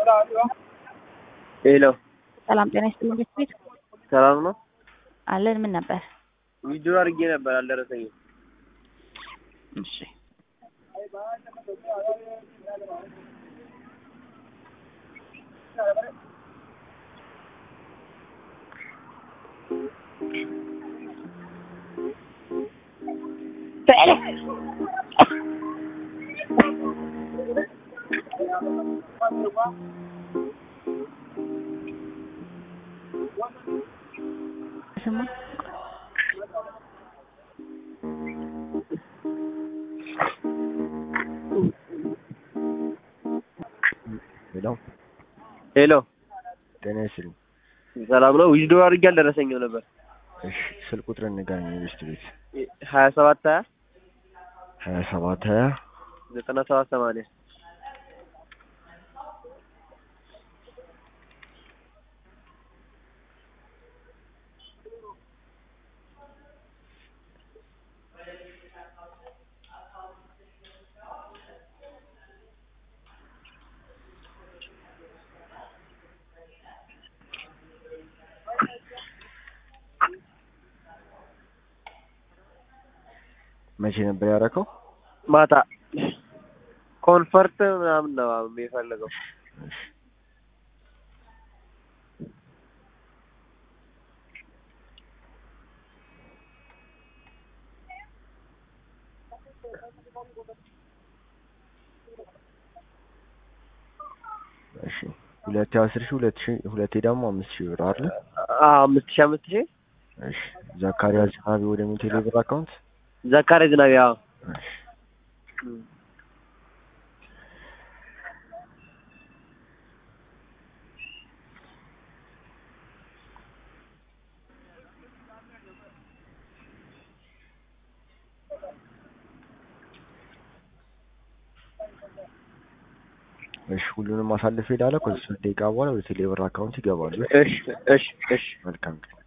ሄሎ ሰላም ጤና ይስጥልኝ። ቤት ሰላም ነው አለን። ምን ነበር? ቪዲዮ አድርጌ ነበር አልደረሰኝም። እሺ ስማ ሄሎ ጤና ይስጥልኝ። ሰላም ነው። ቪዲዮ አድርጌ አልደረሰኝም ነበር። እሺ ስልክ ቁጥር ንገረኝ። ቤት 27 27 97 80 መቼ ነበር ያደረከው? ማታ ኮንፈርት ምናምን ነው የሚፈልገው። እሺ 2010 ሁለቴ ደግሞ 5000 ብር አይደል? 5000 እሺ ዘካሪያስ ዝናቤ ወደ ቴሌ ብር አካውንት ዘካሪያስ ዝናቤ። አዎ እሺ እሺ ሁሉንም አሳልፌ ሄዳለሁ። ከዚህ ደቂቃ በኋላ ወደ ቴሌ ብር አካውንት ይገባሉ። እሺ እሺ እሺ መልካም ቀን።